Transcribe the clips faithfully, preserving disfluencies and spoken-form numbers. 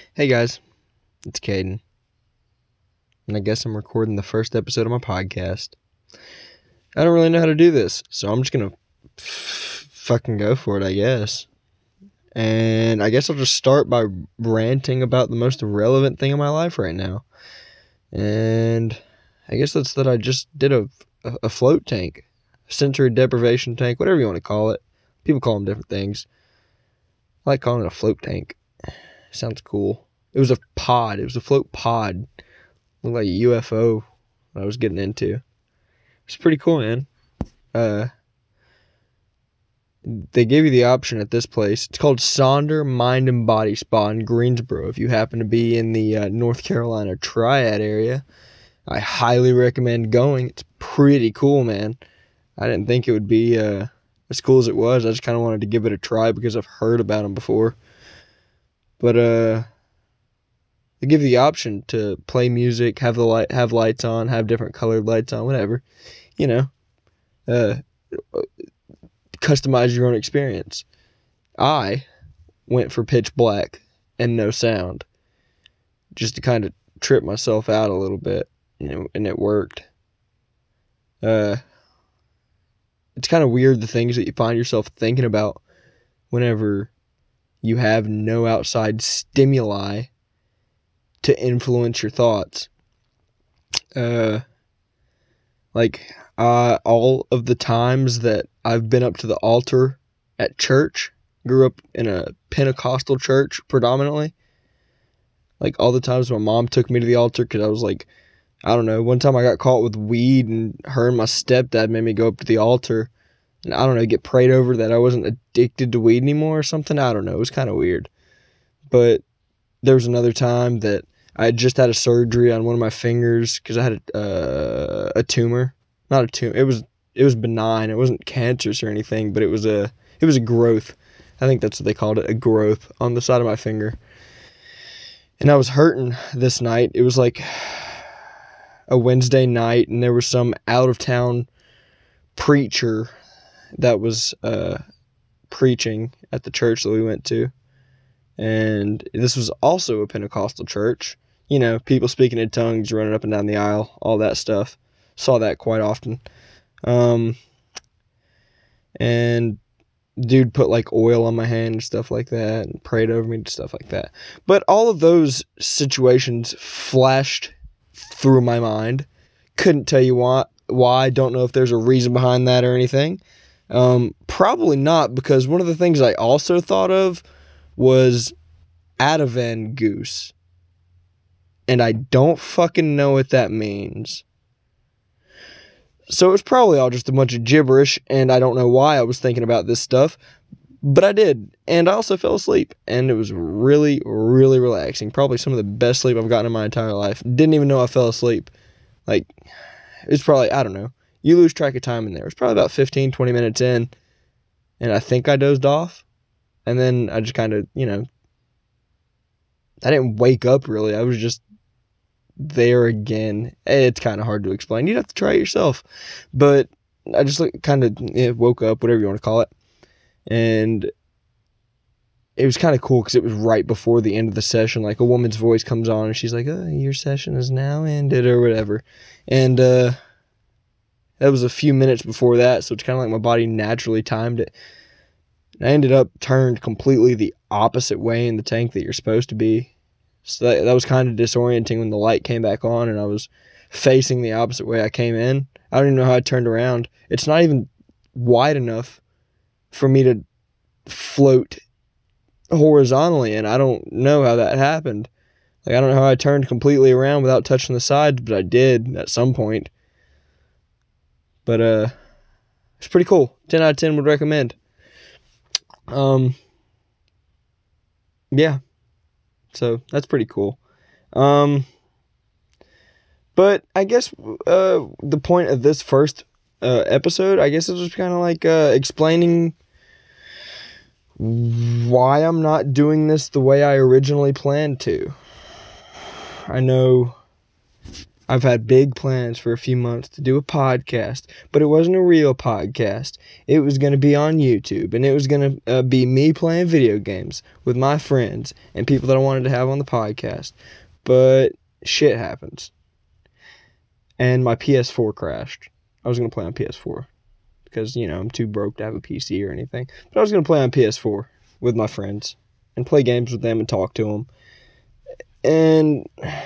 Hey guys, it's Caden, and I guess I'm recording the first episode of my podcast. I don't really know how to do this, so I'm just gonna f- fucking go for it, I guess. And I guess I'll just start by ranting about the most relevant thing in my life right now. And I guess that's that I just did a, a, a float tank, sensory deprivation tank, whatever you want to call it. People call them different things. I like calling it a float tank. Sounds cool. It was a pod. It was a float pod. Looked like a U F O I was getting into. It's pretty cool, man. Uh, they gave you the option at this place. It's called Sonder Mind and Body Spa in Greensboro. If you happen to be in the uh, North Carolina Triad area, I highly recommend going. It's pretty cool, man. I didn't think it would be uh, as cool as it was. I just kind of wanted to give it a try because I've heard about them before. But uh, they give you the option to play music, have the light, have lights on, have different colored lights on, whatever. You know, uh, customize your own experience. I went for pitch black and no sound, just to kind of trip myself out a little bit, you know, and it worked. Uh, it's kind of weird the things that you find yourself thinking about whenever you have no outside stimuli to influence your thoughts. Uh, like, uh, all of the times that I've been up to the altar at church, grew up in a Pentecostal church predominantly. Like, all the times my mom took me to the altar because I was like, I don't know, one time I got caught with weed and her and my stepdad made me go up to the altar and, I don't know, get prayed over that I wasn't addicted to weed anymore or something. I don't know. It was kind of weird. But there was another time that I had just had a surgery on one of my fingers because I had a, uh, a tumor. Not a tumor. It was it was benign. It wasn't cancerous or anything, but it was a it was a growth. I think that's what they called it, a growth on the side of my finger. And I was hurting this night. It was like a Wednesday night, and there was some out-of-town preacher that was uh, preaching at the church that we went to. And this was also a Pentecostal church. You know, people speaking in tongues, running up and down the aisle, all that stuff. Saw that quite often. Um, and dude put like oil on my hand and stuff like that, and prayed over me and stuff like that. But all of those situations flashed through my mind. Couldn't tell you why. Why? Don't know if there's a reason behind that or anything. Um, probably not, because one of the things I also thought of was Ativan goose. And I don't fucking know what that means. So it was probably all just a bunch of gibberish, and I don't know why I was thinking about this stuff, but I did. And I also fell asleep, and it was really, really relaxing. Probably some of the best sleep I've gotten in my entire life. Didn't even know I fell asleep. Like, it was probably, I don't know. You lose track of time in there. It was probably about fifteen, twenty minutes in, and I think I dozed off. And then I just kind of, you know, I didn't wake up really. I was just there again. It's kind of hard to explain. You'd have to try it yourself. But I just like, kind of yeah, woke up, whatever you want to call it. And it was kind of cool because it was right before the end of the session. Like, a woman's voice comes on and she's like, oh, your session is now ended or whatever. And uh, that was a few minutes before that. So it's kind of like my body naturally timed it. I ended up turned completely the opposite way in the tank that you're supposed to be. So that, that was kind of disorienting when the light came back on and I was facing the opposite way I came in. I don't even know how I turned around. It's not even wide enough for me to float horizontally, and I don't know how that happened. Like, I don't know how I turned completely around without touching the sides, but I did at some point. But uh, it's pretty cool. ten out of ten would recommend. Um, yeah. So that's pretty cool. Um, but I guess uh, the point of this first uh, episode, I guess it's just kind of like uh, explaining why I'm not doing this the way I originally planned to. I know I've had big plans for a few months to do a podcast, but it wasn't a real podcast. It was going to be on YouTube, and it was going to uh, be me playing video games with my friends and people that I wanted to have on the podcast. But shit happens. And my P S four crashed. I was going to play on P S four because, you know, I'm too broke to have a P C or anything. But I was going to play on P S four with my friends and play games with them and talk to them. And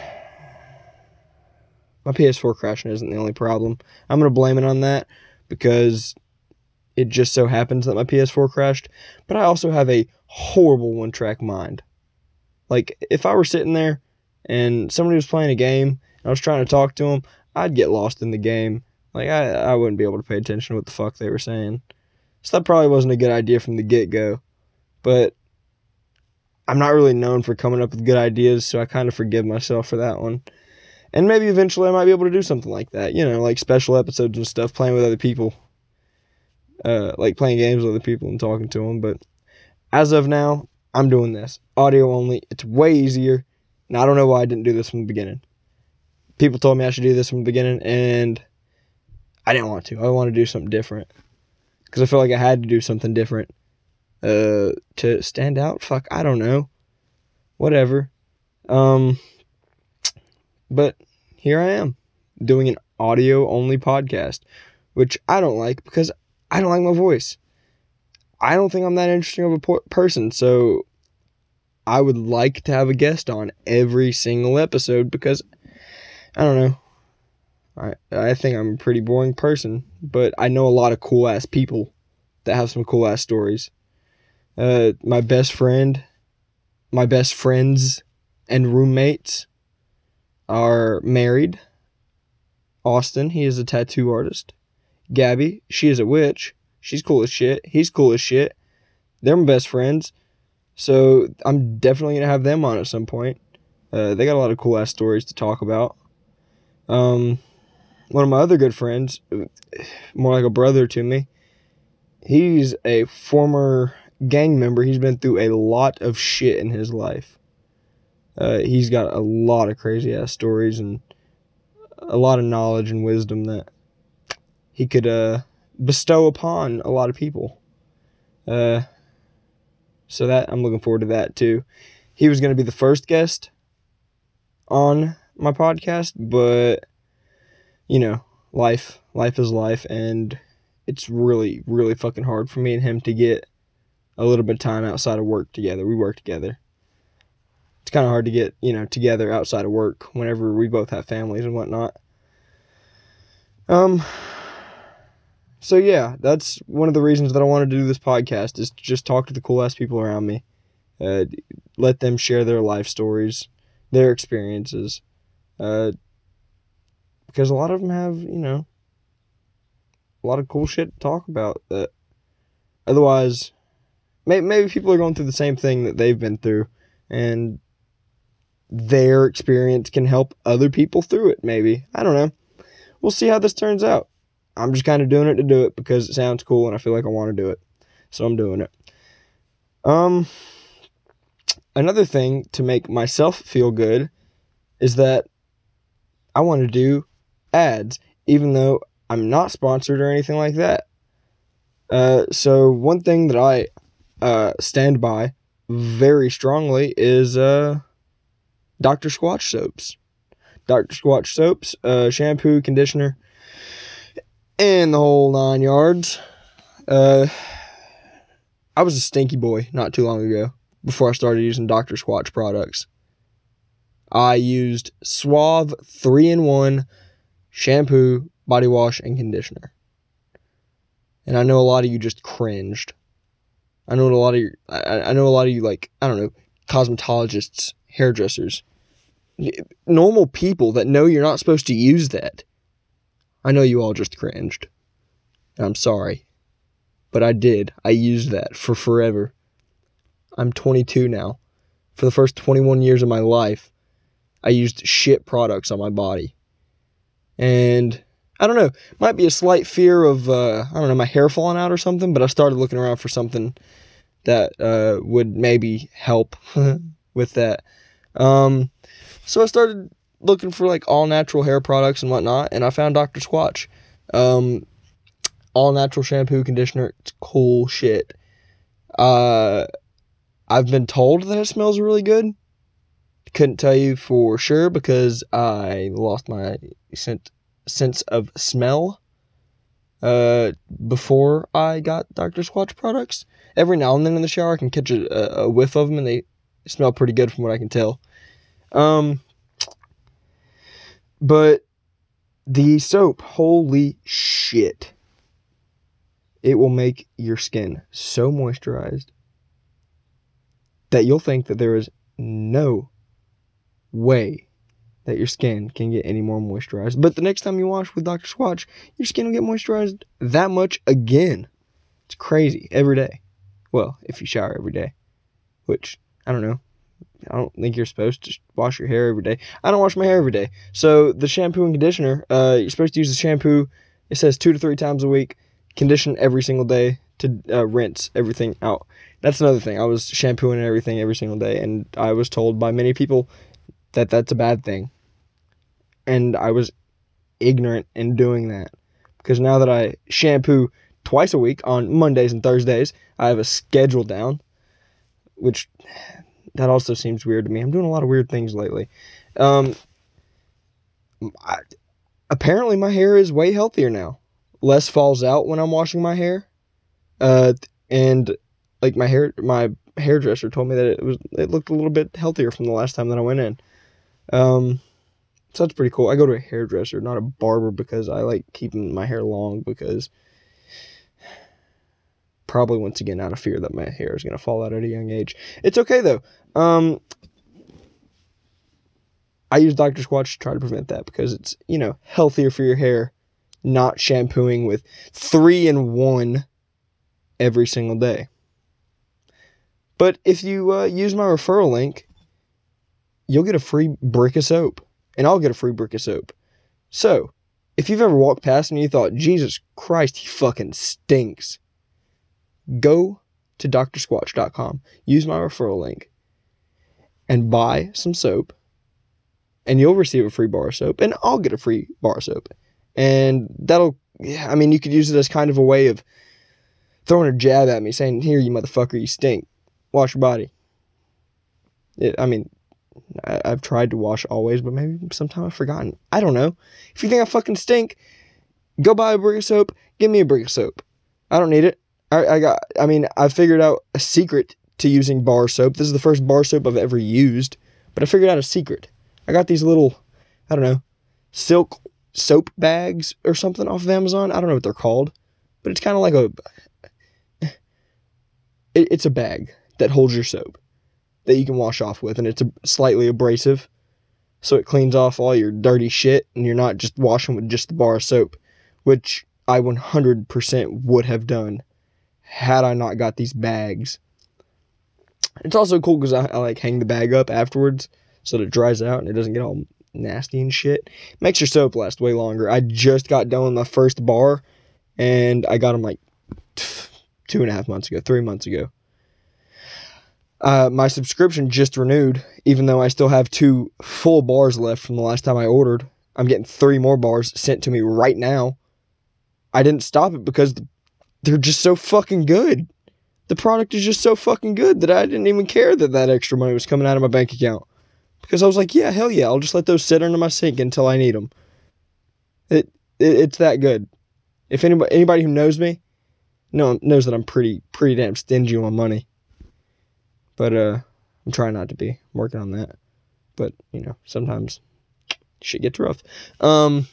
my P S four crashing isn't the only problem. I'm going to blame it on that because it just so happens that my P S four crashed. But I also have a horrible one-track mind. Like, if I were sitting there and somebody was playing a game and I was trying to talk to them, I'd get lost in the game. Like, I, I wouldn't be able to pay attention to what the fuck they were saying. So that probably wasn't a good idea from the get-go. But I'm not really known for coming up with good ideas, so I kind of forgive myself for that one. And maybe eventually I might be able to do something like that. You know, like special episodes and stuff, playing with other people. Uh, like playing games with other people and talking to them. But as of now, I'm doing this. Audio only. It's way easier. And I don't know why I didn't do this from the beginning. People told me I should do this from the beginning, and I didn't want to. I wanted to do something different. Because I felt like I had to do something different. Uh, to stand out? Fuck, I don't know. Whatever. Um... But here I am, doing an audio-only podcast, which I don't like because I don't like my voice. I don't think I'm that interesting of a po- person, so I would like to have a guest on every single episode because, I don't know, I, I think I'm a pretty boring person, but I know a lot of cool-ass people that have some cool-ass stories. Uh, my best friend, my best friends and roommates are married. Austin, he is a tattoo artist. Gabby, she is a witch. She's cool as shit. He's cool as shit. They're my best friends. So I'm definitely going to have them on at some point. Uh, they got a lot of cool ass stories to talk about. Um, one of my other good friends, more like a brother to me, he's a former gang member. He's been through a lot of shit in his life. Uh, he's got a lot of crazy-ass stories and a lot of knowledge and wisdom that he could uh, bestow upon a lot of people. Uh, so that I'm looking forward to that, too. He was going to be the first guest on my podcast, but, you know, life. Life is life, and it's really, really fucking hard for me and him to get a little bit of time outside of work together. We work together. It's kind of hard to get, you know, together outside of work whenever we both have families and whatnot. Um, so yeah, that's one of the reasons that I wanted to do this podcast, is to just talk to the cool-ass people around me. Uh, let them share their life stories, their experiences. Uh, because a lot of them have, you know, a lot of cool shit to talk about that otherwise, may- maybe people are going through the same thing that they've been through, and their experience can help other people through it, maybe. I don't know. We'll see how this turns out. I'm just kind of doing it to do it because it sounds cool and I feel like I want to do it. So I'm doing it. Um, another thing to make myself feel good is that I want to do ads, even though I'm not sponsored or anything like that. Uh, so one thing that I uh, stand by very strongly is uh, Doctor Squatch soaps. Doctor Squatch soaps, uh, shampoo, conditioner, and the whole nine yards. Uh, I was a stinky boy not too long ago, before I started using Doctor Squatch products. I used Suave three in one shampoo, body wash, and conditioner. And I know a lot of you just cringed. I know a lot of you, I, I know a lot of you, like, I don't know, cosmetologists, hairdressers, normal people that know you're not supposed to use that. I know you all just cringed. And I'm sorry. But I did. I used that for forever. I'm twenty-two now. For the first twenty-one years of my life, I used shit products on my body. And I don't know, might be a slight fear of, uh, I don't know, my hair falling out or something, but I started looking around for something that uh, would maybe help with that. Um, so I started looking for like all natural hair products and whatnot, and I found Doctor Squatch. Um, all natural shampoo, conditioner. It's cool shit. Uh, I've been told that it smells really good. Couldn't tell you for sure because I lost my sense sense of smell uh, before I got Doctor Squatch products. Every now and then in the shower, I can catch a, a whiff of them, and they smell pretty good from what I can tell. Um, but the soap, holy shit. It will make your skin so moisturized that you'll think that there is no way that your skin can get any more moisturized. But the next time you wash with Doctor Squatch, your skin will get moisturized that much again. It's crazy. Every day. Well, if you shower every day. Which, I don't know. I don't think you're supposed to wash your hair every day. I don't wash my hair every day. So, the shampoo and conditioner, uh, you're supposed to use the shampoo, it says two to three times a week. Condition every single day to uh, rinse everything out. That's another thing. I was shampooing everything every single day, and I was told by many people that that's a bad thing. And I was ignorant in doing that. Because now that I shampoo twice a week on Mondays and Thursdays, I have a schedule down, which that also seems weird to me. I'm doing a lot of weird things lately. Um, I, apparently my hair is way healthier now. Less falls out when I'm washing my hair. Uh, and like my hair, my hairdresser told me that it was, it looked a little bit healthier from the last time that I went in. Um, so that's pretty cool. I go to a hairdresser, not a barber, because I like keeping my hair long because probably once again out of fear that my hair is going to fall out at a young age. It's okay though. Um, I use Doctor Squatch to try to prevent that because it's, you know, healthier for your hair. Not shampooing with three in one every single day. But if you uh, use my referral link, you'll get a free brick of soap. And I'll get a free brick of soap. So, if you've ever walked past me and you thought, Jesus Christ, he fucking stinks, go to D R squatch dot com, use my referral link, and buy some soap. And you'll receive a free bar of soap. And I'll get a free bar of soap. And that'll, yeah, I mean, you could use it as kind of a way of throwing a jab at me, saying, here, you motherfucker, you stink. Wash your body. It, I mean, I, I've tried to wash always, but maybe sometime I've forgotten. I don't know. If you think I fucking stink, go buy a brick of soap, give me a brick of soap. I don't need it. I, I got, I mean, I figured out a secret to using bar soap. This is the first bar soap I've ever used, but I figured out a secret. I got these little, I don't know, silk soap bags or something off of Amazon. I don't know what they're called, but it's kind of like a, it, it's a bag that holds your soap that you can wash off with, and it's a, slightly abrasive, so it cleans off all your dirty shit, and you're not just washing with just the bar of soap, which I one hundred percent would have done had I not got these bags. It's also cool because I, I like hang the bag up afterwards so that it dries out and it doesn't get all nasty and shit. Makes your soap last way longer. I just got done with my first bar, and I got them like two and a half months ago, three months ago. Uh, my subscription just renewed, even though I still have two full bars left from the last time I ordered. I'm getting three more bars sent to me right now. I didn't stop it because they're just so fucking good. The product is just so fucking good that I didn't even care that that extra money was coming out of my bank account. Because I was like, yeah, hell yeah, I'll just let those sit under my sink until I need them. It, it it's that good. If anybody anybody who knows me, know, knows that I'm pretty pretty damn stingy on my money. But uh, I'm trying not to be. I'm working on that. But, you know, sometimes shit gets rough. Um,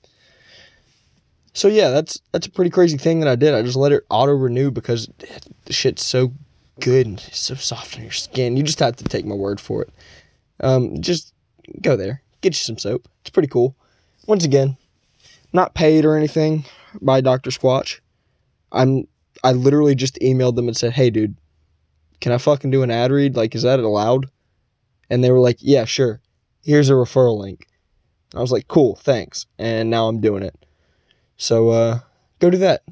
so yeah, that's that's a pretty crazy thing that I did. I just let it auto-renew because the shit's so good and so soft on your skin. You just have to take my word for it. Um, just go there. Get you some soap. It's pretty cool. Once again, not paid or anything by Doctor Squatch. I'm, I literally just emailed them and said, hey, dude, can I fucking do an ad read? Like, is that allowed? And they were like, yeah, sure. Here's a referral link. I was like, cool, thanks. And now I'm doing it. So, uh, go do that.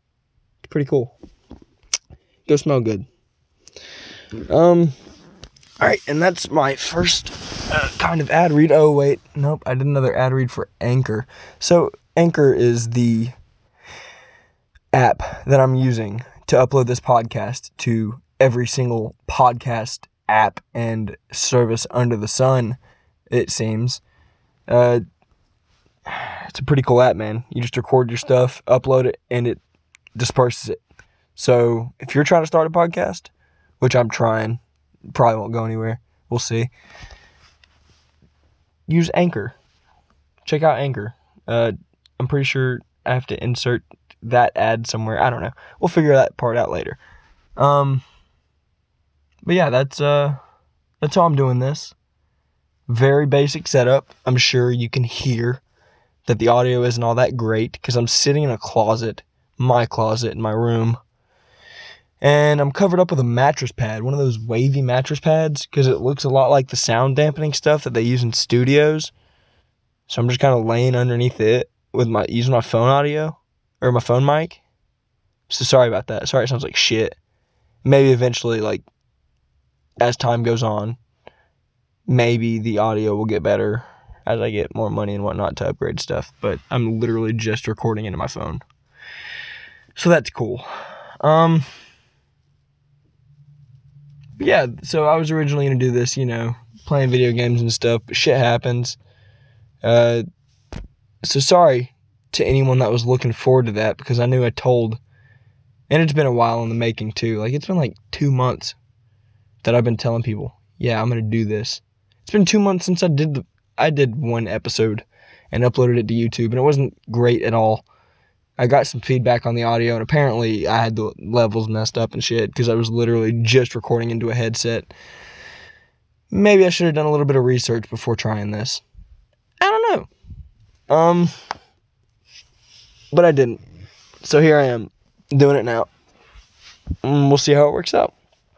It's pretty cool. Go smell good. Um, Alright, and that's my first uh, kind of ad read. Oh, wait. Nope, I did another ad read for Anchor. So, Anchor is the app that I'm using to upload this podcast to every single podcast app and service under the sun, it seems. Uh, it's a pretty cool app, man. You just record your stuff, upload it, and it disperses it. So, if you're trying to start a podcast, which I'm trying, probably won't go anywhere. We'll see. Use Anchor. Check out Anchor. Uh, I'm pretty sure I have to insert that ad somewhere. I don't know. We'll figure that part out later. Um, but yeah, that's uh, that's how I'm doing this. Very basic setup. I'm sure you can hear that the audio isn't all that great because I'm sitting in a closet, my closet in my room. And I'm covered up with a mattress pad, one of those wavy mattress pads, because it looks a lot like the sound dampening stuff that they use in studios. So I'm just kind of laying underneath it with my using my phone audio, or my phone mic. So sorry about that. Sorry it sounds like shit. Maybe eventually, like, as time goes on, maybe the audio will get better as I get more money and whatnot to upgrade stuff. But I'm literally just recording into my phone. So that's cool. Um... Yeah, so I was originally going to do this, you know, playing video games and stuff, but shit happens. Uh, so sorry to anyone that was looking forward to that, because I knew I told, and it's been a while in the making too. Like, it's been like two months that I've been telling people, yeah, I'm going to do this. It's been two months since I did the, I did one episode and uploaded it to YouTube, and it wasn't great at all. I got some feedback on the audio, and apparently I had the levels messed up and shit because I was literally just recording into a headset. Maybe I should have done a little bit of research before trying this. I don't know. Um, but I didn't. So here I am, doing it now. And we'll see how it works out.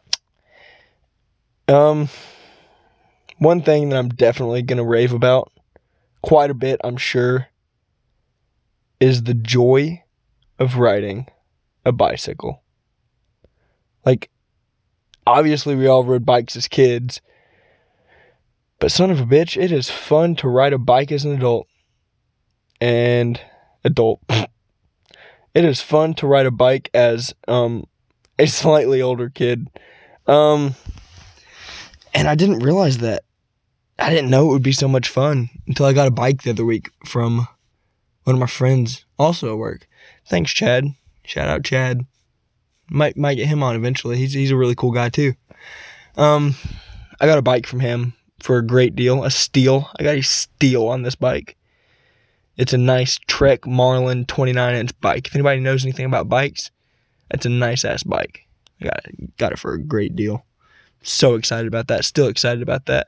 Um, one thing that I'm definitely going to rave about, quite a bit, I'm sure, is the joy of riding a bicycle. Like, obviously we all rode bikes as kids, but son of a bitch, it is fun to ride a bike as an adult. And adult. It is fun to ride a bike as um a slightly older kid. Um and I didn't realize that. I didn't know it would be so much fun until I got a bike the other week from one of my friends, also at work. Thanks, Chad. Shout out, Chad. Might might get him on eventually. He's he's a really cool guy too. Um, I got a bike from him for a great deal, a steal. I got a steal on this bike. It's a nice Trek Marlin twenty-nine inch bike. If anybody knows anything about bikes, that's a nice ass bike. I got it, got it for a great deal. So excited about that. Still excited about that.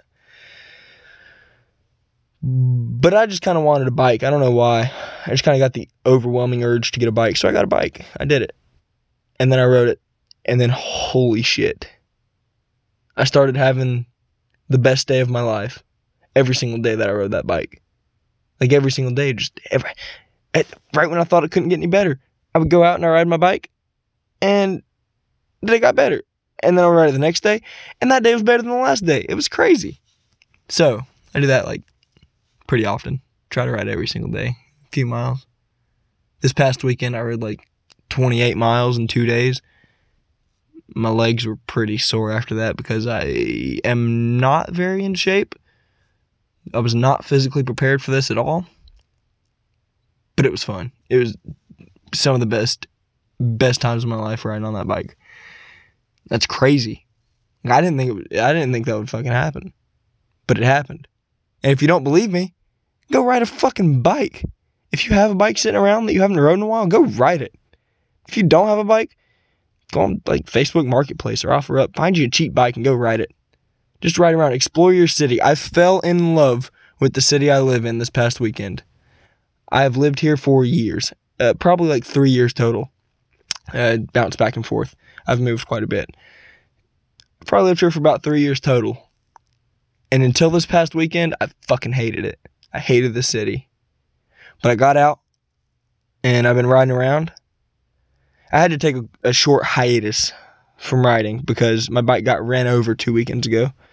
But I just kind of wanted a bike. I don't know why. I just kind of got the overwhelming urge to get a bike. So I got a bike. I did it. And then I rode it. And then holy shit. I started having the best day of my life. Every single day that I rode that bike. Like every single day. Just every, right when I thought it couldn't get any better. I would go out and I ride my bike. And then it got better. And then I would ride it the next day. And that day was better than the last day. It was crazy. So I do that like pretty often. Try to ride every single day. A few miles. This past weekend, I rode like twenty-eight miles in two days. My legs were pretty sore after that because I am not very in shape. I was not physically prepared for this at all. But it was fun. It was some of the best, best times of my life riding on that bike. That's crazy. I didn't think it would, I didn't think that would fucking happen. But it happened. And if you don't believe me, go ride a fucking bike. If you have a bike sitting around that you haven't rode in a while, go ride it. If you don't have a bike, go on like Facebook Marketplace or OfferUp. Find you a cheap bike and go ride it. Just ride around. Explore your city. I fell in love with the city I live in this past weekend. I have lived here for years. Uh, probably like three years total. Uh, bounced back and forth. I've moved quite a bit. I've probably lived here for about three years total. And until this past weekend, I fucking hated it. I hated the city. But I got out, and I've been riding around. I had to take a, a short hiatus from riding because my bike got ran over two weekends ago.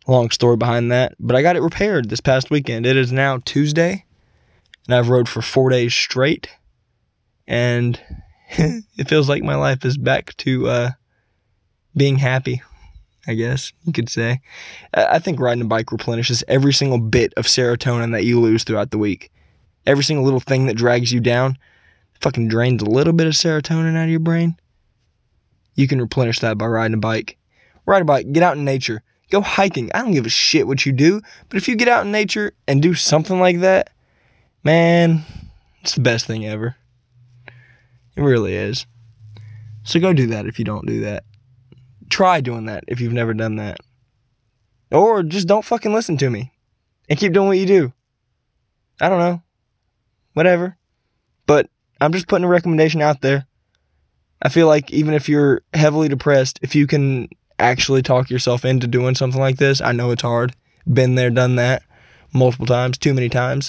Long story behind that, but I got it repaired this past weekend. It is now Tuesday, and I've rode for four days straight, and it feels like my life is back to uh, being happy, I guess you could say. I think riding a bike replenishes every single bit of serotonin that you lose throughout the week. Every single little thing that drags you down fucking drains a little bit of serotonin out of your brain. You can replenish that by riding a bike. Ride a bike, get out in nature. Go hiking. I don't give a shit what you do, but if you get out in nature and do something like that, man, it's the best thing ever. It really is. So go do that if you don't do that. Try doing that if you've never done that. Or just don't fucking listen to me and keep doing what you do. I don't know. Whatever. But I'm just putting a recommendation out there. I feel like even if you're heavily depressed, if you can actually talk yourself into doing something like this, I know it's hard. Been there, done that multiple times, too many times.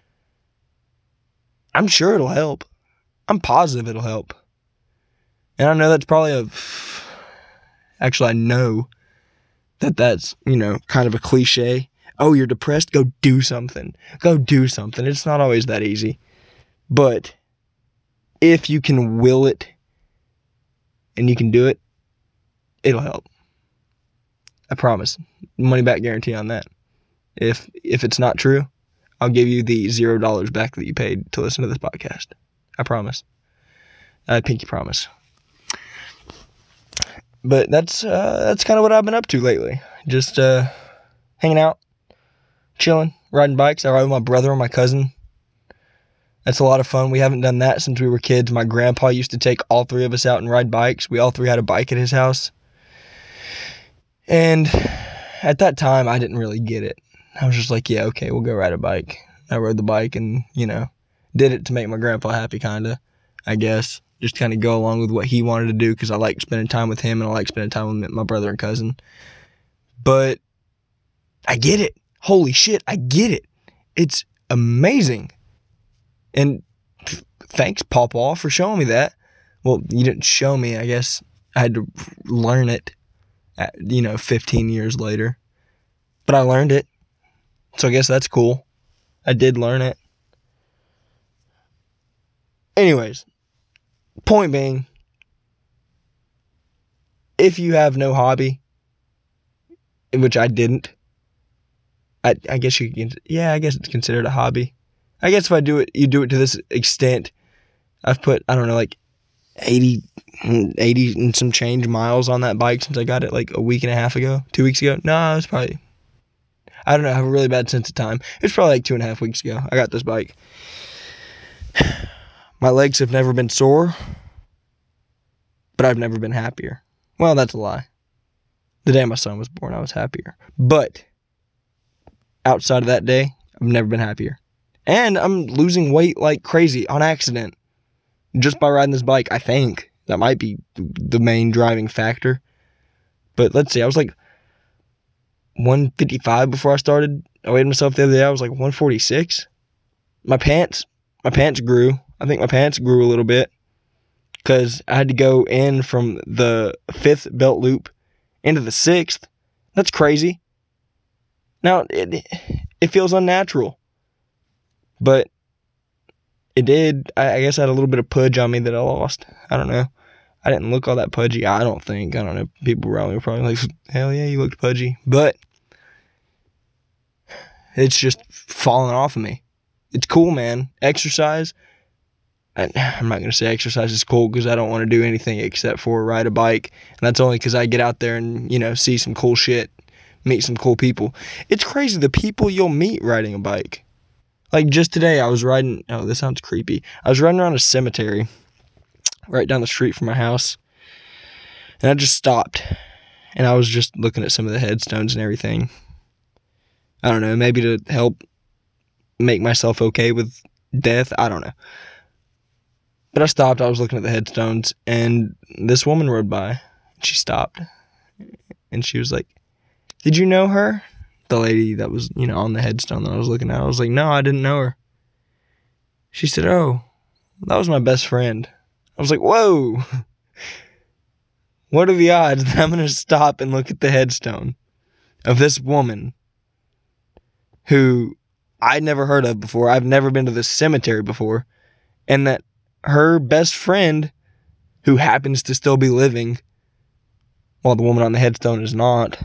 I'm sure it'll help. I'm positive it'll help. And I know that's probably a... Actually, I know that that's, you know, kind of a cliche. Oh, you're depressed? Go do something. Go do something. It's not always that easy. But if you can will it and you can do it, it'll help. I promise. Money back guarantee on that. If if it's not true, I'll give you the zero dollars back that you paid to listen to this podcast. I promise. I pinky promise. But that's uh, that's kind of what I've been up to lately. Just uh, hanging out, chilling, riding bikes. I ride with my brother and my cousin. That's a lot of fun. We haven't done that since we were kids. My grandpa used to take all three of us out and ride bikes. We all three had a bike at his house. And at that time, I didn't really get it. I was just like, yeah, okay, we'll go ride a bike. I rode the bike and, you know, did it to make my grandpa happy, kind of, I guess. Just kind of go along with what he wanted to do because I like spending time with him and I like spending time with my brother and cousin. But I get it. Holy shit, I get it. It's amazing. And th- thanks, Pawpaw, for showing me that. Well, you didn't show me, I guess. I had to learn it, at, you know, fifteen years later. But I learned it. So I guess that's cool. I did learn it. Anyways, point being, if you have no hobby, which I didn't, I, I guess you can, yeah, I guess it's considered a hobby. I guess if I do it, you do it to this extent. I've put, I don't know, like eighty, eighty and some change miles on that bike since I got it like a week and a half ago, two weeks ago. No, it was probably, I don't know, I have a really bad sense of time. It's probably like two and a half weeks ago I got this bike. My legs have never been sore, but I've never been happier. Well, that's a lie. The day my son was born, I was happier. But outside of that day, I've never been happier. And I'm losing weight like crazy on accident just by riding this bike, I think. That might be the main driving factor. But let's see, I was like one fifty-five before I started. I weighed myself the other day, I was like one forty-six. My pants, my pants grew. I think my pants grew a little bit because I had to go in from the fifth belt loop into the sixth. That's crazy. Now, it, it feels unnatural, but it did. I, I guess I had a little bit of pudge on me that I lost. I don't know. I didn't look all that pudgy. I don't think. I don't know. People around me were probably like, hell yeah, you looked pudgy. But it's just falling off of me. It's cool, man. Exercise. I'm not going to say exercise is cool because I don't want to do anything except for ride a bike. And that's only because I get out there and, you know, see some cool shit, meet some cool people. It's crazy the people you'll meet riding a bike. Like just today I was riding, oh, this sounds creepy. I was riding around a cemetery right down the street from my house. And I just stopped. And I was just looking at some of the headstones and everything. I don't know, maybe to help make myself okay with death. I don't know. But I stopped. I was looking at the headstones, and this woman rode by. She stopped, and she was like, "Did you know her?" The lady that was, you know, on the headstone that I was looking at. I was like, "No, I didn't know her." She said, "Oh, that was my best friend." I was like, "Whoa. What are the odds that I'm going to stop and look at the headstone?" of this woman who I'd never heard of before. I've never been to this cemetery before. And that her best friend, who happens to still be living, while the woman on the headstone is not,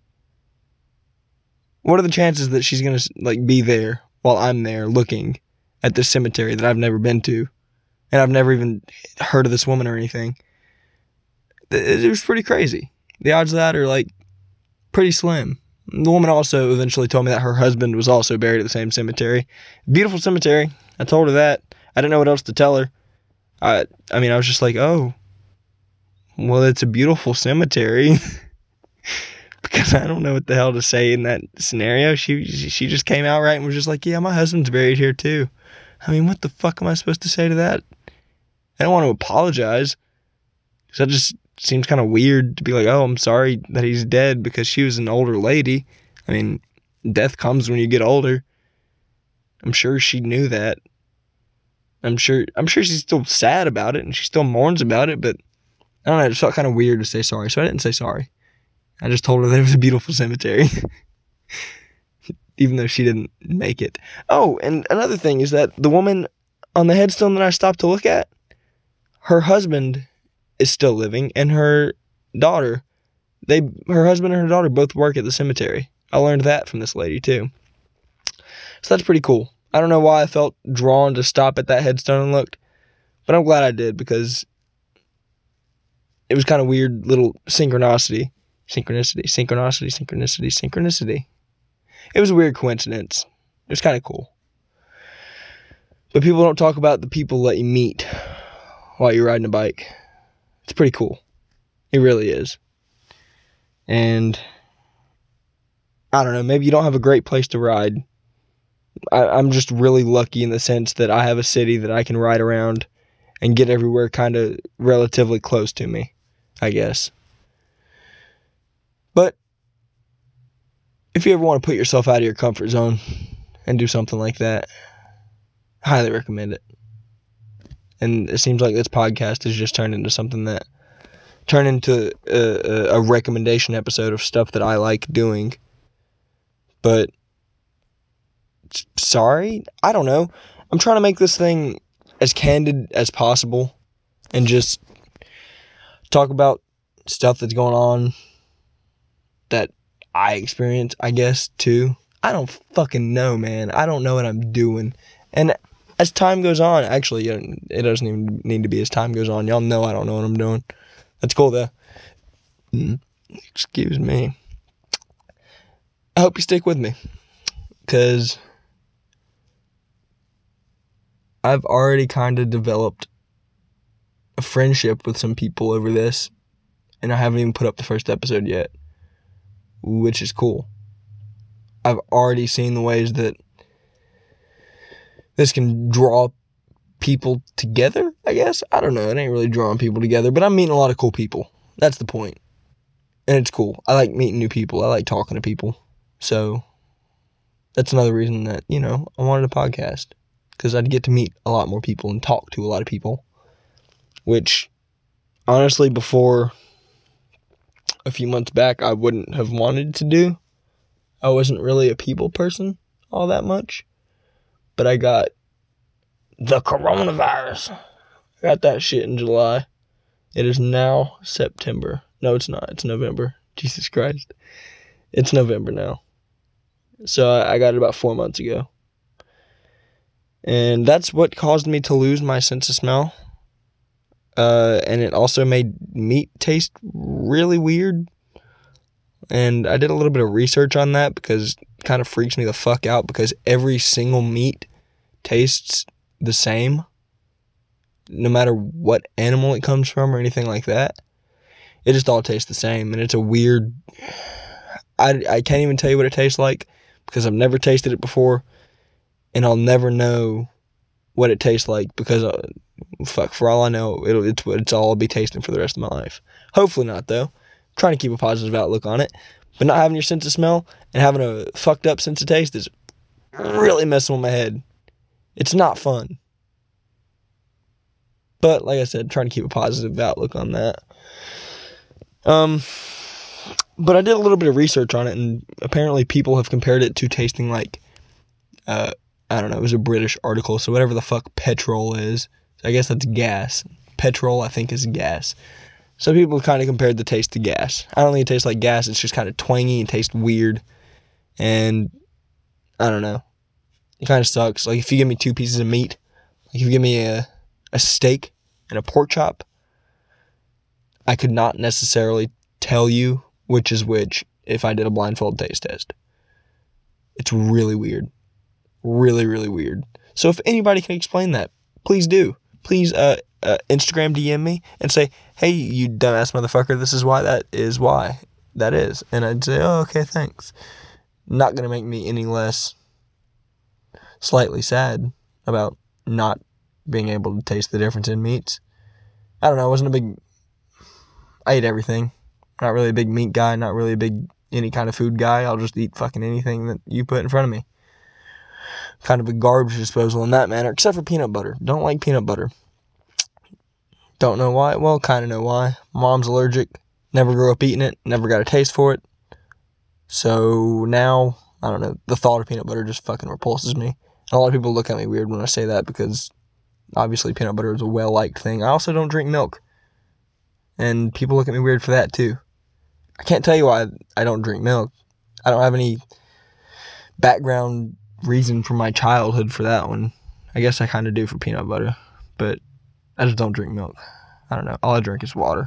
what are the chances that she's going to like be there while I'm there looking at this cemetery that I've never been to? And I've never even heard of this woman or anything. It was pretty crazy. The odds of that are like pretty slim. The woman also eventually told me that her husband was also buried at the same cemetery. Beautiful cemetery. I told her that. I didn't know what else to tell her. I I mean, I was just like, oh, well, it's a beautiful cemetery. Because I don't know what the hell to say in that scenario. She she just came out right and was just like, yeah, my husband's buried here too. I mean, what the fuck am I supposed to say to that? I don't want to apologize. Because that just seems kind of weird to be like, oh, I'm sorry that he's dead because she was an older lady. I mean, death comes when you get older. I'm sure she knew that. I'm sure I'm sure she's still sad about it and she still mourns about it, but I don't know, it just felt kind of weird to say sorry, so I didn't say sorry. I just told her that it was a beautiful cemetery. Even though she didn't make it. Oh, and another thing is that the woman on the headstone that I stopped to look at, her husband is still living, and her daughter, they, her husband and her daughter both work at the cemetery. I learned that from this lady too. So that's pretty cool. I don't know why I felt drawn to stop at that headstone and look, but I'm glad I did because it was kind of weird little synchronicity. Synchronicity, synchronicity, synchronicity, synchronicity. It was a weird coincidence. It was kind of cool. But people don't talk about the people that you meet while you're riding a bike. It's pretty cool. It really is. And I don't know, maybe you don't have a great place to ride. I, I'm just really lucky in the sense that I have a city that I can ride around and get everywhere kind of relatively close to me, I guess. But if you ever want to put yourself out of your comfort zone and do something like that, highly recommend it. And it seems like this podcast has just turned into something that turned into a, a recommendation episode of stuff that I like doing. But sorry, I don't know. I'm trying to make this thing as candid as possible and just talk about stuff that's going on that I experience, I guess, too. I don't fucking know, man. I don't know what I'm doing. And as time goes on, actually, it doesn't even need to be as time goes on. Y'all know I don't know what I'm doing. That's cool, though. Excuse me. I hope you stick with me. Because I've already kind of developed a friendship with some people over this. And I haven't even put up the first episode yet. Which is cool. I've already seen the ways that this can draw people together, I guess. I don't know. It ain't really drawing people together, but I'm meeting a lot of cool people. That's the point. And it's cool. I like meeting new people. I like talking to people. So that's another reason that, you know, I wanted a podcast. Because I'd get to meet a lot more people and talk to a lot of people. Which, honestly, before a few months back, I wouldn't have wanted to do. I wasn't really a people person all that much. But I got the coronavirus. I got that shit in July. It is now September. No, it's not. It's November. Jesus Christ. It's November now. So I got it about four months ago. And that's what caused me to lose my sense of smell. Uh, and it also made meat taste really weird. And I did a little bit of research on that because it kind of freaks me the fuck out because every single meat tastes the same. No matter what animal it comes from or anything like that. It just all tastes the same. And it's a weird... I, I can't even tell you what it tastes like because I've never tasted it before. And I'll never know what it tastes like because... Uh, Fuck, for all I know, it'll, it's it's all I'll be tasting for the rest of my life. Hopefully not, though. I'm trying to keep a positive outlook on it. But not having your sense of smell and having a fucked up sense of taste is really messing with my head. It's not fun. But, like I said, trying to keep a positive outlook on that. Um, but I did a little bit of research on it, and apparently people have compared it to tasting like, uh, I don't know, it was a British article, so whatever the fuck petrol is, I guess that's gas. Petrol, I think, is gas. So people kind of compared the taste to gas. I don't think it tastes like gas, it's just kind of twangy and tastes weird, and I don't know. It kind of sucks. Like, if you give me two pieces of meat, like if you give me a, a steak and a pork chop, I could not necessarily tell you which is which if I did a blindfold taste test. It's really weird. Really, really weird. So if anybody can explain that, please do. Please uh, uh, Instagram D M me and say, hey, you dumbass motherfucker, this is why that is why that is. And I'd say, oh, okay, thanks. Not going to make me any less slightly sad about not being able to taste the difference in meats. I don't know, I wasn't a big... I ate everything. Not really a big meat guy, not really a big any kind of food guy. I'll just eat fucking anything that you put in front of me. Kind of a garbage disposal in that manner, except for peanut butter. Don't like peanut butter. Don't know why. Well, kind of know why. Mom's allergic. Never grew up eating it. Never got a taste for it. So now, I don't know, the thought of peanut butter just fucking repulses me. And a lot of people look at me weird when I say that because obviously peanut butter is a well-liked thing. I also don't drink milk. And people look at me weird for that too. I can't tell you why I don't drink milk. I don't have any background reason from my childhood for that one. I guess I kind of do for peanut butter. But I just don't drink milk. I don't know. All I drink is water.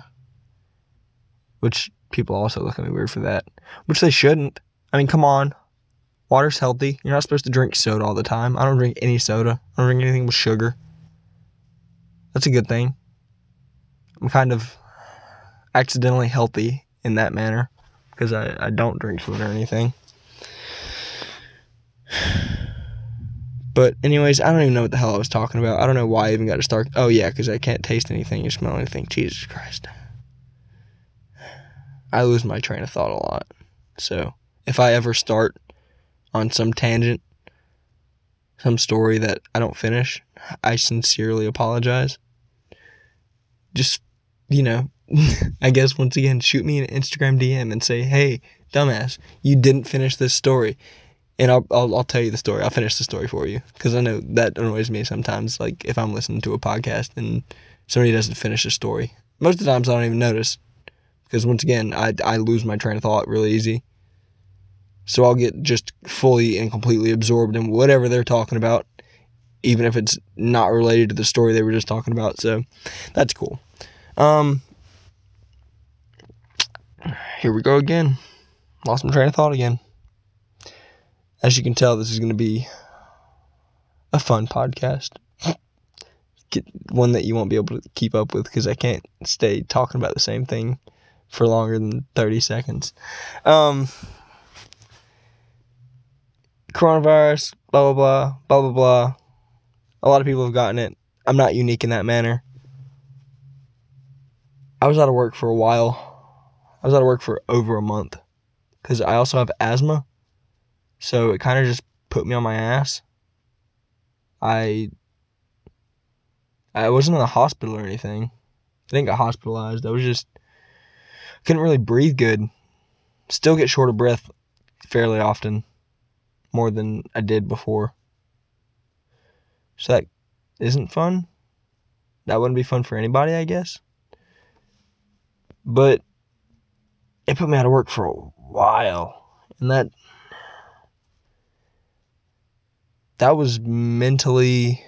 Which people also look at me weird for that. Which they shouldn't. I mean, come on. Water's healthy. You're not supposed to drink soda all the time. I don't drink any soda. I don't drink anything with sugar. That's a good thing. I'm kind of accidentally healthy in that manner because I, I don't drink food or anything. But anyways, I don't even know what the hell I was talking about. I don't know why I even got to start. Oh yeah, because I can't taste anything or smell anything. Jesus Christ. I lose my train of thought a lot. So if I ever start on some tangent, some story that I don't finish, I sincerely apologize. Just, you know, I guess once again, shoot me an Instagram D M and say, hey, dumbass, you didn't finish this story. And I'll, I'll I'll tell you the story. I'll finish the story for you. Because I know that annoys me sometimes. Like, if I'm listening to a podcast and somebody doesn't finish a story. Most of the times I don't even notice. Because once again, I, I lose my train of thought really easy. So I'll get just fully and completely absorbed in whatever they're talking about. Even if it's not related to the story they were just talking about. So, that's cool. Um, here we go again. Lost my train of thought again. As you can tell, this is going to be a fun podcast. Get one that you won't be able to keep up with because I can't stay talking about the same thing for longer than thirty seconds. Um, coronavirus, blah, blah, blah, blah, blah, blah. A lot of people have gotten it. I'm not unique in that manner. I was out of work for a while. I was out of work for over a month because I also have asthma. So it kind of just put me on my ass. I I wasn't in the hospital or anything. I didn't get hospitalized. I was just couldn't really breathe good. Still get short of breath fairly often. More than I did before. So that isn't fun. That wouldn't be fun for anybody, I guess. But it put me out of work for a while. And that that was mentally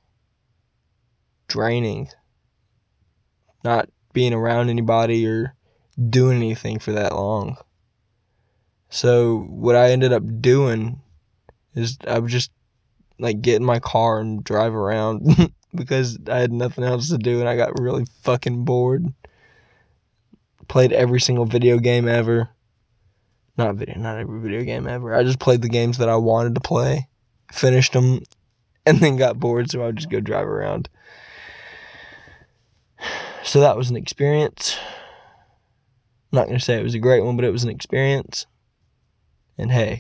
draining. Not being around anybody or doing anything for that long. So what I ended up doing is I would just like get in my car and drive around because I had nothing else to do and I got really fucking bored. Played every single video game ever. Not video, not every video game ever. I just played the games that I wanted to play. Finished them, and then got bored, so I would just go drive around. So that was an experience. I'm not going to say it was a great one, but it was an experience. And hey,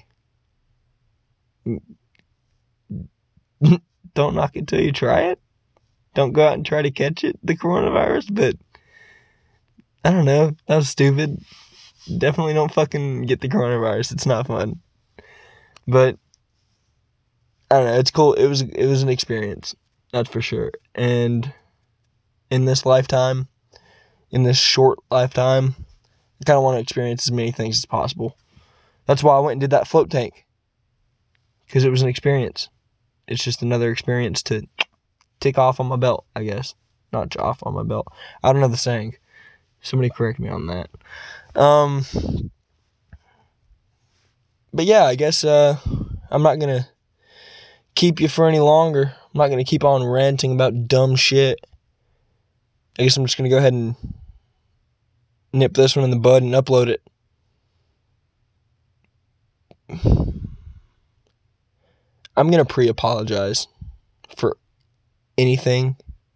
don't knock it till you try it. Don't go out and try to catch it, the coronavirus, but I don't know, that was stupid. Definitely don't fucking get the coronavirus. It's not fun. But I don't know. It's cool. It was it was an experience. That's for sure. And in this lifetime, in this short lifetime, I kind of want to experience as many things as possible. That's why I went and did that float tank. Because it was an experience. It's just another experience to tick off on my belt, I guess. Not off on my belt. I don't know the saying. Somebody correct me on that. Um, but yeah, I guess uh, I'm not going to keep you for any longer. I'm not going to keep on ranting about dumb shit. I guess I'm just going to go ahead and nip this one in the bud and upload it. I'm going to pre-apologize for anything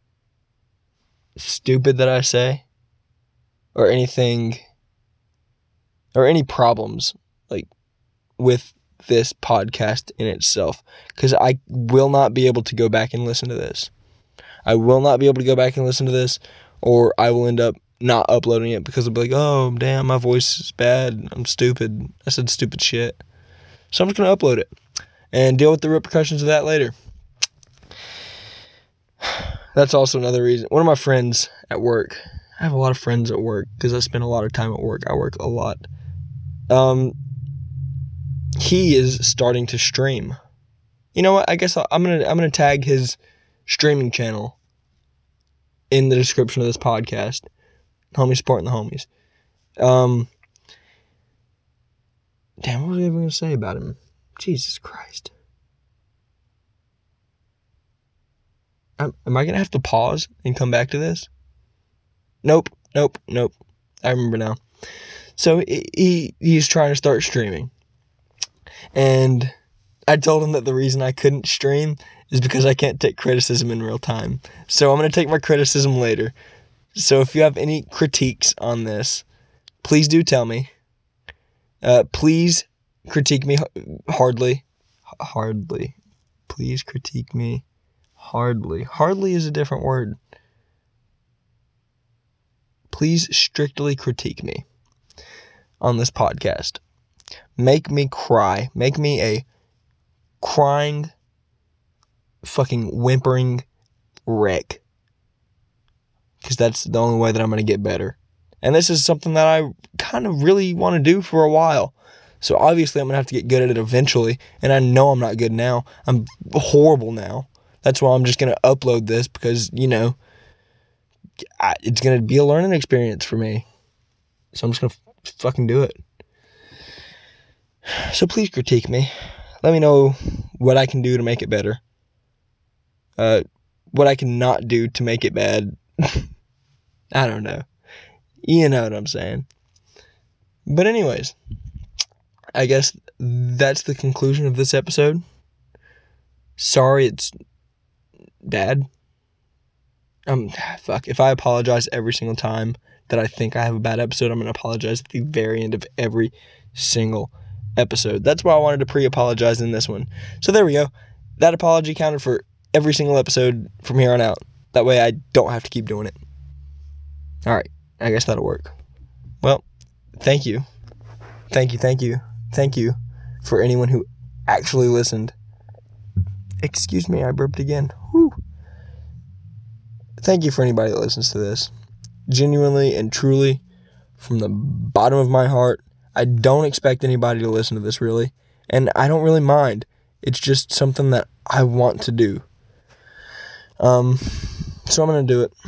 stupid that I say, or anything, or any problems, like, with this podcast in itself, because I will not be able to go back and listen to this. I will not be able to go back and listen to this, or I will end up not uploading it, because I'll be like, oh, damn, my voice is bad, I'm stupid, I said stupid shit. So I'm just going to upload it, and deal with the repercussions of that later. That's also another reason. One of my friends at work, I have a lot of friends at work, because I spend a lot of time at work, I work a lot. Um, he is starting to stream. You know what, I guess I'm going to I'm gonna tag his streaming channel in the description of this podcast. Homies supporting the homies. Um, damn, what was I even going to say about him? Jesus Christ. I'm, am I going to have to pause and come back to this? Nope, nope, nope. I remember now. So he he's trying to start streaming. And I told him that the reason I couldn't stream is because I can't take criticism in real time. So I'm going to take my criticism later. So if you have any critiques on this, please do tell me. Uh, please critique me hardly. Hardly. Please critique me hardly. Hardly is a different word. Please strictly critique me on this podcast. Make me cry. Make me a crying, fucking whimpering wreck. Because that's the only way that I'm going to get better. And this is something that I kind of really want to do for a while. So obviously I'm going to have to get good at it eventually. And I know I'm not good now. I'm horrible now. That's why I'm just going to upload this because, you know, I, it's going to be a learning experience for me. So I'm just going to f- fucking do it. So please critique me. Let me know what I can do to make it better. Uh, what I can not do to make it bad. I don't know. You know what I'm saying. But anyways, I guess that's the conclusion of this episode. Sorry it's bad. Um, fuck. If I apologize every single time that I think I have a bad episode, I'm going to apologize at the very end of every single episode. That's why I wanted to pre-apologize in this one. So there we go. That apology counted for every single episode from here on out. That way I don't have to keep doing it. Alright. I guess that'll work. Well, thank you. Thank you, thank you. Thank you for anyone who actually listened. Excuse me, I burped again. Whew. Thank you for anybody that listens to this. Genuinely and truly, from the bottom of my heart, I don't expect anybody to listen to this, really. And I don't really mind. It's just something that I want to do. Um, so I'm going to do it.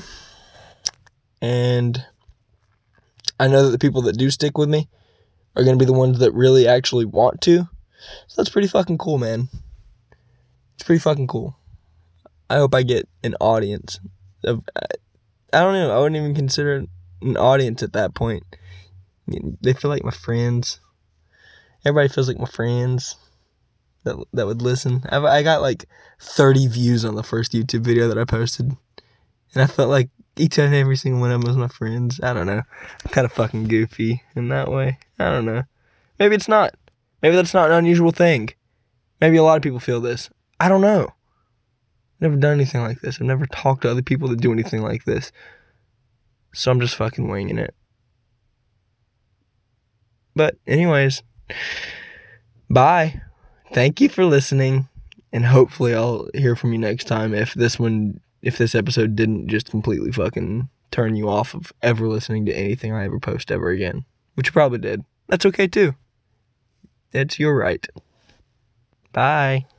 And I know that the people that do stick with me are going to be the ones that really actually want to. So that's pretty fucking cool, man. It's pretty fucking cool. I hope I get an audience. Of, I don't know. I wouldn't even consider it an audience at that point. They feel like my friends. Everybody feels like my friends that that would listen. I, I got like thirty views on the first YouTube video that I posted. And I felt like each and every single one of them was my friends. I don't know. I'm kind of fucking goofy in that way. I don't know. Maybe it's not. Maybe that's not an unusual thing. Maybe a lot of people feel this. I don't know. I've never done anything like this. I've never talked to other people that do anything like this. So I'm just fucking winging it. But anyways, bye. Thank you for listening. And hopefully I'll hear from you next time if this one, if this episode didn't just completely fucking turn you off of ever listening to anything I ever post ever again. Which you probably did. That's okay too. It's your right. Bye.